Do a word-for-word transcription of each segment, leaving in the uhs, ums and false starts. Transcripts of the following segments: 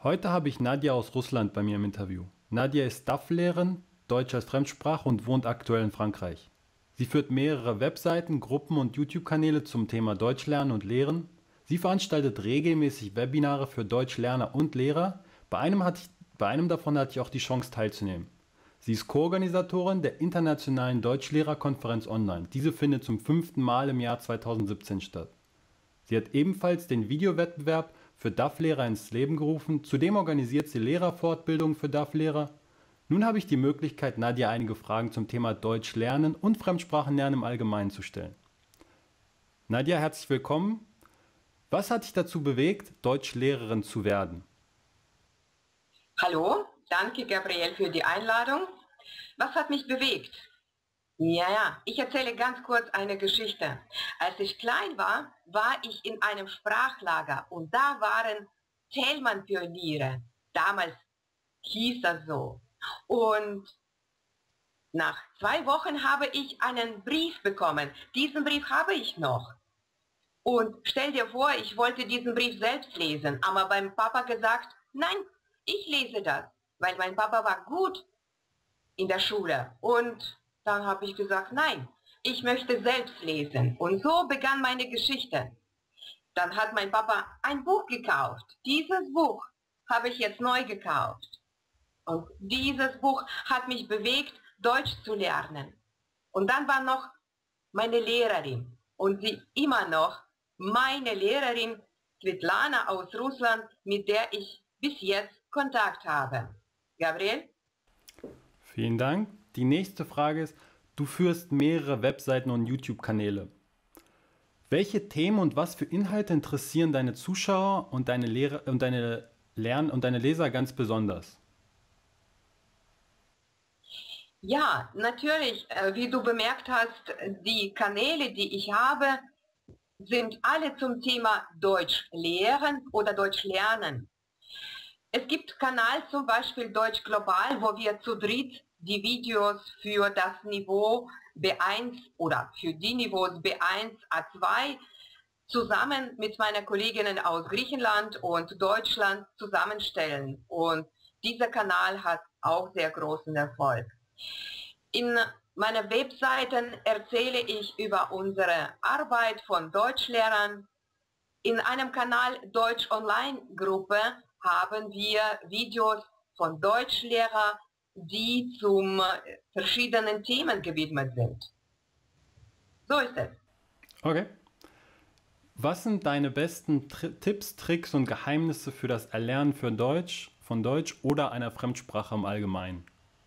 Heute habe ich Nadja aus Russland bei mir im Interview. Nadja ist D A F-Lehrerin, Deutsch als Fremdsprache und wohnt aktuell in Frankreich. Sie führt mehrere Webseiten, Gruppen und YouTube-Kanäle zum Thema Deutsch lernen und lehren. Sie veranstaltet regelmäßig Webinare für Deutschlerner und Lehrer. Bei einem, hatte ich, bei einem davon hatte ich auch die Chance teilzunehmen. Sie ist Co-Organisatorin der Internationalen Deutschlehrerkonferenz Online. Diese findet zum fünften Mal im Jahr zweitausendsiebzehn statt. Sie hat ebenfalls den Videowettbewerb für D A F-Lehrer ins Leben gerufen. Zudem organisiert sie Lehrerfortbildung für D A F-Lehrer. Nun habe ich die Möglichkeit, Nadja einige Fragen zum Thema Deutsch lernen und Fremdsprachenlernen im Allgemeinen zu stellen. Nadja, herzlich willkommen. Was hat dich dazu bewegt, Deutschlehrerin zu werden? Hallo, danke Gabriel für die Einladung. Was hat mich bewegt? Ja, ja, ich erzähle ganz kurz eine Geschichte. Als ich klein war, war ich in einem Sprachlager und da waren Thälmann-Pioniere. Damals hieß das so. Und nach zwei Wochen habe ich einen Brief bekommen. Diesen Brief habe ich noch. Und stell dir vor, ich wollte diesen Brief selbst lesen, aber beim Papa gesagt, nein, ich lese das, weil mein Papa war gut in der Schule. Und dann habe ich gesagt, nein, ich möchte selbst lesen. Und so begann meine Geschichte. Dann hat mein Papa ein Buch gekauft. Dieses Buch habe ich jetzt neu gekauft. Und dieses Buch hat mich bewegt, Deutsch zu lernen. Und dann war noch meine Lehrerin. Und sie immer noch meine Lehrerin, Svetlana aus Russland, mit der ich bis jetzt Kontakt habe. Gabriel? Vielen Dank. Die nächste Frage ist, du führst mehrere Webseiten und YouTube-Kanäle. Welche Themen und was für Inhalte interessieren deine Zuschauer und deine Lehrer und deine Lern- und deine Leser ganz besonders? Ja, natürlich, äh, wie du bemerkt hast, die Kanäle, die ich habe, sind alle zum Thema Deutsch lehren oder Deutsch lernen. Es gibt Kanal zum Beispiel Deutsch Global, wo wir zu dritt die Videos für das Niveau B eins oder für die Niveaus B eins, A zwei zusammen mit meiner Kolleginnen aus Griechenland und Deutschland zusammenstellen. Und dieser Kanal hat auch sehr großen Erfolg. In meiner Webseiten erzähle ich über unsere Arbeit von Deutschlehrern. In einem Kanal Deutsch Online Gruppe haben wir Videos von Deutschlehrern, die zum verschiedenen Themen gewidmet sind. So ist es. Okay. Was sind deine besten Tri- Tipps, Tricks und Geheimnisse für das Erlernen für Deutsch, von Deutsch oder einer Fremdsprache im Allgemeinen?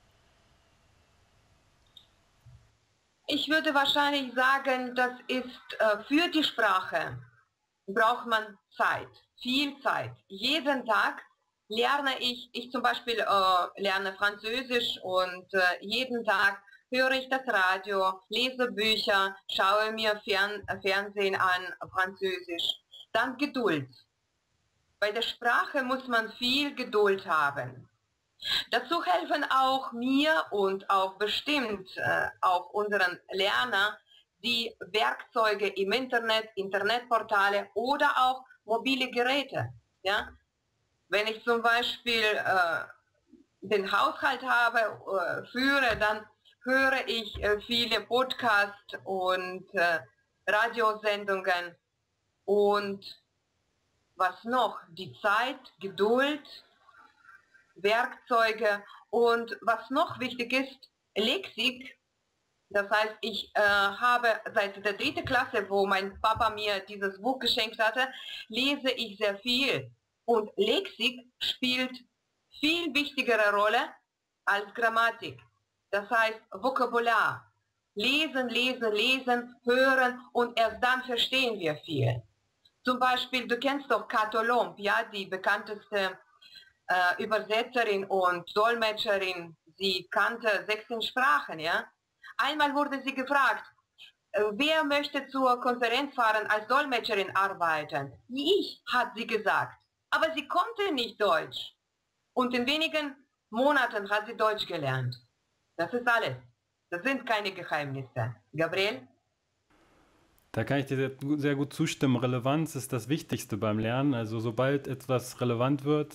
Ich würde wahrscheinlich sagen, das ist äh, für die Sprache braucht man Zeit, viel Zeit. Jeden Tag lerne ich, ich zum Beispiel äh, lerne Französisch und äh, jeden Tag höre ich das Radio, lese Bücher, schaue mir Fern Fernsehen an, Französisch. Dann Geduld. Bei der Sprache muss man viel Geduld haben. Dazu helfen auch mir und auch bestimmt äh, auch unseren Lerner die Werkzeuge im Internet, Internetportale oder auch mobile Geräte. Ja? Wenn ich zum Beispiel äh, den Haushalt habe, äh, führe, dann höre ich äh, viele Podcasts und äh, Radiosendungen und was noch? Die Zeit, Geduld, Werkzeuge und was noch wichtig ist, Lexik. Das heißt, ich äh, habe seit der dritten Klasse, wo mein Papa mir dieses Buch geschenkt hatte, lese ich sehr viel. Und Lexik spielt viel wichtigere Rolle als Grammatik. Das heißt, Vokabular. Lesen, lesen, lesen, hören und erst dann verstehen wir viel. Zum Beispiel, du kennst doch Kato Lomb, ja, die bekannteste äh, Übersetzerin und Dolmetscherin. Sie kannte sechzehn Sprachen, ja. Einmal wurde sie gefragt, äh, wer möchte zur Konferenz fahren als Dolmetscherin arbeiten? Ich, hat sie gesagt. Aber sie konnte nicht Deutsch. Und in wenigen Monaten hat sie Deutsch gelernt. Das ist alles. Das sind keine Geheimnisse. Gabriel? Da kann ich dir sehr, sehr gut zustimmen. Relevanz ist das Wichtigste beim Lernen. Also sobald etwas relevant wird,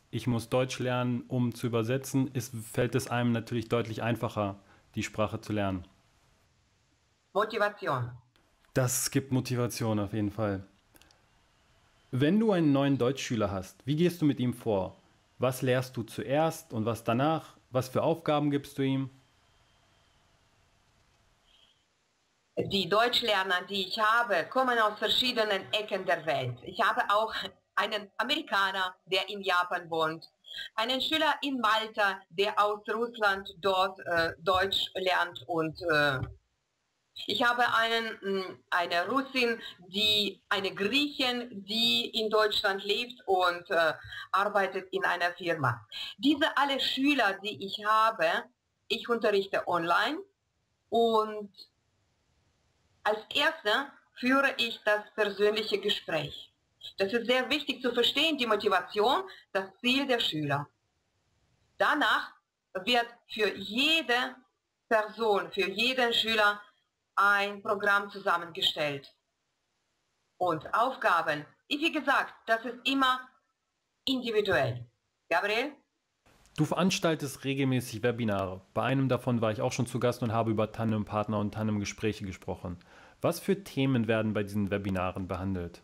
ich muss Deutsch lernen, um zu übersetzen, ist, fällt es einem natürlich deutlich einfacher, die Sprache zu lernen. Motivation. Das gibt Motivation auf jeden Fall. Wenn du einen neuen Deutschschüler hast, wie gehst du mit ihm vor? Was lehrst du zuerst und was danach? Was für Aufgaben gibst du ihm? Die Deutschlerner, die ich habe, kommen aus verschiedenen Ecken der Welt. Ich habe auch einen Amerikaner, der in Japan wohnt, einen Schüler in Malta, der aus Russland dort äh, Deutsch lernt, und äh, ich habe einen, eine Russin, die, eine Griechin, die in Deutschland lebt und äh, arbeitet in einer Firma. Diese alle Schüler, die ich habe, ich unterrichte online, und als Erster führe ich das persönliche Gespräch. Das ist sehr wichtig zu verstehen, die Motivation, das Ziel der Schüler. Danach wird für jede Person, für jeden Schüler ein Programm zusammengestellt. Und Aufgaben, wie gesagt, das ist immer individuell. Gabriel? Du veranstaltest regelmäßig Webinare. Bei einem davon war ich auch schon zu Gast und habe über Tandempartner und Tandemgespräche gesprochen. Was für Themen werden bei diesen Webinaren behandelt?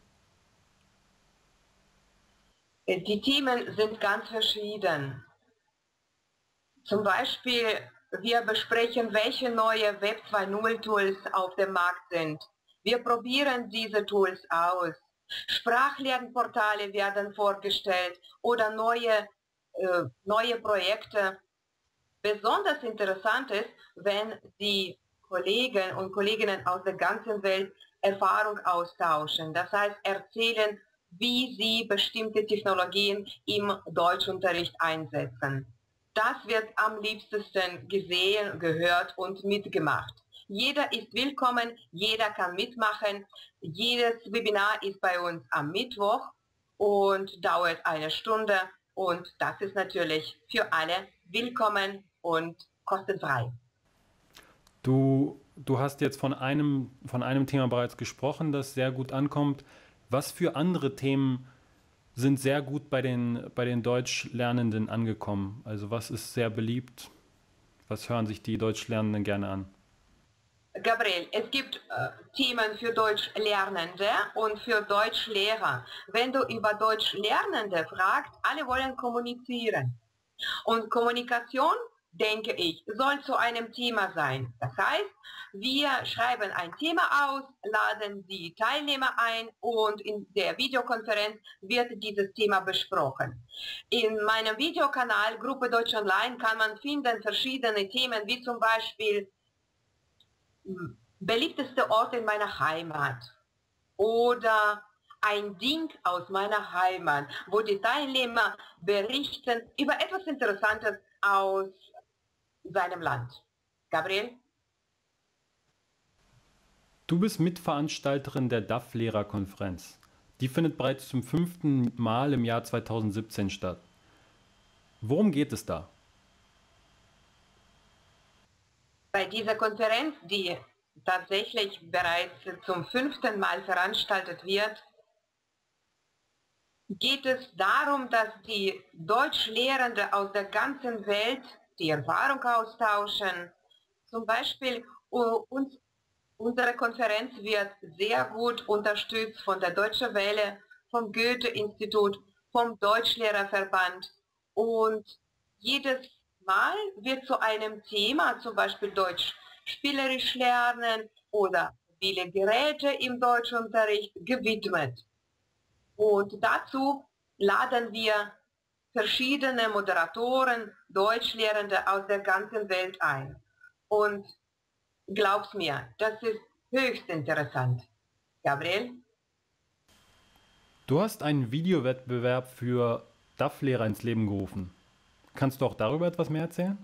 Die Themen sind ganz verschieden. Zum Beispiel, wir besprechen, welche neue Web zwei Punkt null Tools auf dem Markt sind. Wir probieren diese Tools aus. Sprachlernportale werden vorgestellt oder neue, äh, neue Projekte. Besonders interessant ist, wenn die Kollegen und Kolleginnen aus der ganzen Welt Erfahrung austauschen. Das heißt, erzählen, wie sie bestimmte Technologien im Deutschunterricht einsetzen. Das wird am liebsten gesehen, gehört und mitgemacht. Jeder ist willkommen, jeder kann mitmachen. Jedes Webinar ist bei uns am Mittwoch und dauert eine Stunde, und das ist natürlich für alle willkommen und kostenfrei. Du, du hast jetzt von einem, von einem Thema bereits gesprochen, das sehr gut ankommt. Was für andere Themen sind sehr gut bei den, bei den Deutschlernenden angekommen? Also was ist sehr beliebt? Was hören sich die Deutschlernenden gerne an? Gabriel, es gibt äh, Themen für Deutschlernende und für Deutschlehrer. Wenn du über Deutschlernende fragst, alle wollen kommunizieren. Und Kommunikation, denke ich, soll zu einem Thema sein. Das heißt, wir schreiben ein Thema aus, laden die Teilnehmer ein, und in der Videokonferenz wird dieses Thema besprochen. In meinem Videokanal Gruppe Deutsch Online kann man finden verschiedene Themen, wie zum Beispiel beliebteste Ort in meiner Heimat oder ein Ding aus meiner Heimat, wo die Teilnehmer berichten über etwas Interessantes aus seinem Land. Gabriel? Du bist Mitveranstalterin der D A F-Lehrerkonferenz. Die findet bereits zum fünften Mal im Jahr zweitausendsiebzehn statt. Worum geht es da? Bei dieser Konferenz, die tatsächlich bereits zum fünften Mal veranstaltet wird, geht es darum, dass die Deutschlehrenden aus der ganzen Welt die Erfahrung austauschen. Zum Beispiel uns, unsere Konferenz wird sehr gut unterstützt von der Deutschen Welle, vom Goethe-Institut, vom Deutschlehrerverband, und jedes Mal wird zu einem Thema, zum Beispiel Deutsch spielerisch lernen oder viele Geräte im Deutschunterricht, gewidmet. Und dazu laden wir verschiedene Moderatoren, Deutschlehrende aus der ganzen Welt ein. Und glaub's mir, das ist höchst interessant. Gabriel? Du hast einen Videowettbewerb für D A F-Lehrer ins Leben gerufen. Kannst du auch darüber etwas mehr erzählen?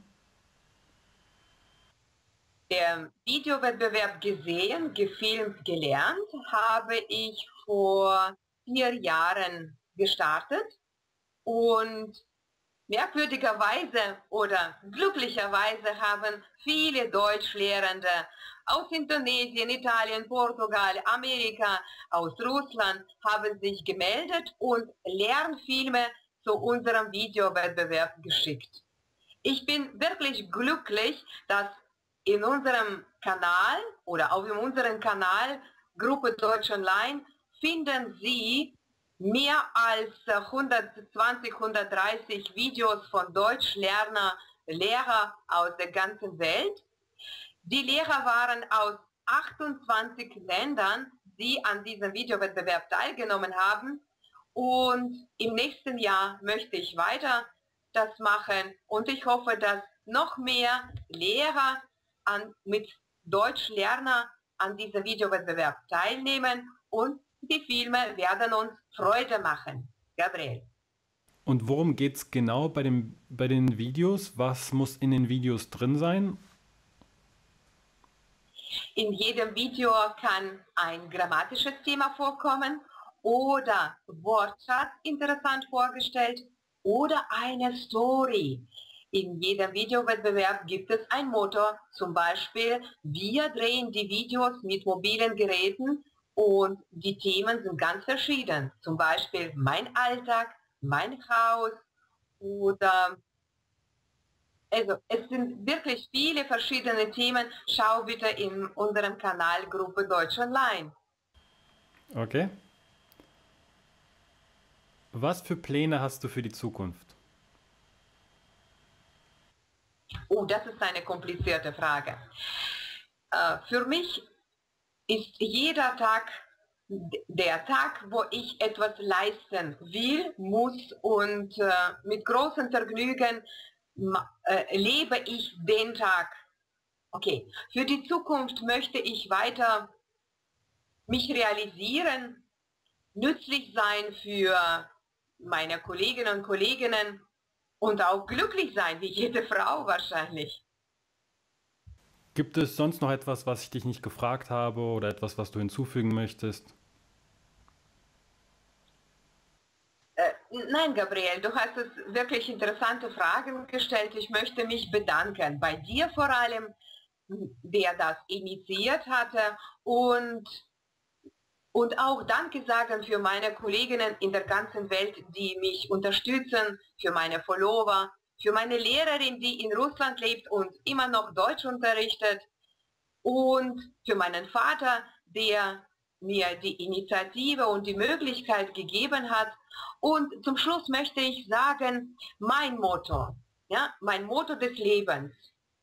Der Videowettbewerb gesehen, gefilmt, gelernt habe ich vor vier Jahren gestartet, und merkwürdigerweise oder glücklicherweise haben viele Deutschlehrende aus Indonesien, Italien, Portugal, Amerika, aus Russland haben sich gemeldet und Lernfilme zu unserem Videowettbewerb geschickt. Ich bin wirklich glücklich, dass in unserem Kanal oder auch in unserem Kanal Gruppe Deutsch Online finden Sie mehr als hundertzwanzig, hundertdreißig Videos von Deutschlerner, Lehrer aus der ganzen Welt. Die Lehrer waren aus achtundzwanzig Ländern, die an diesem Videowettbewerb teilgenommen haben. Und im nächsten Jahr möchte ich weiter das machen und ich hoffe, dass noch mehr Lehrer an, mit Deutschlerner an diesem Videowettbewerb teilnehmen und die Filme werden uns Freude machen. Gabriel. Und worum geht es genau bei, dem, bei den Videos? Was muss in den Videos drin sein? In jedem Video kann ein grammatisches Thema vorkommen oder Wortschatz interessant vorgestellt oder eine Story. In jedem Videowettbewerb gibt es ein Motto, zum Beispiel, wir drehen die Videos mit mobilen Geräten und die Themen sind ganz verschieden. Zum Beispiel mein Alltag, mein Haus oder... Also es sind wirklich viele verschiedene Themen. Schau bitte in unserem Kanal Gruppe Deutsch Online. Okay. Was für Pläne hast du für die Zukunft? Oh, das ist eine komplizierte Frage. Äh, für mich ist jeder Tag der Tag, wo ich etwas leisten will, muss und äh, mit großem Vergnügen äh, lebe ich den Tag. Okay, für die Zukunft möchte ich weiter mich realisieren, nützlich sein für meine Kolleginnen und Kollegen und auch glücklich sein, wie jede Frau wahrscheinlich. Gibt es sonst noch etwas, was ich dich nicht gefragt habe oder etwas, was du hinzufügen möchtest? Äh, nein, Gabriel, du hast es wirklich interessante Fragen gestellt. Ich möchte mich bedanken bei dir vor allem, der das initiiert hatte und Und auch Danke sagen für meine Kolleginnen in der ganzen Welt, die mich unterstützen, für meine Follower, für meine Lehrerin, die in Russland lebt und immer noch Deutsch unterrichtet und für meinen Vater, der mir die Initiative und die Möglichkeit gegeben hat. Und zum Schluss möchte ich sagen, mein Motto, ja, mein Motto des Lebens.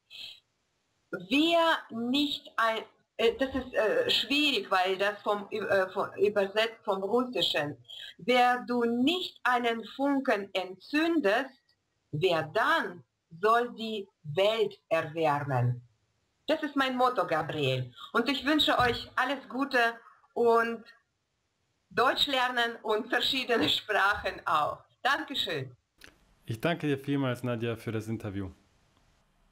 Wer nicht ein Das ist äh, schwierig, weil das vom, äh, vom, übersetzt vom Russischen. Wer du nicht einen Funken entzündest, wer dann soll die Welt erwärmen? Das ist mein Motto, Gabriel. Und ich wünsche euch alles Gute und Deutsch lernen und verschiedene Sprachen auch. Dankeschön. Ich danke dir vielmals, Nadja, für das Interview.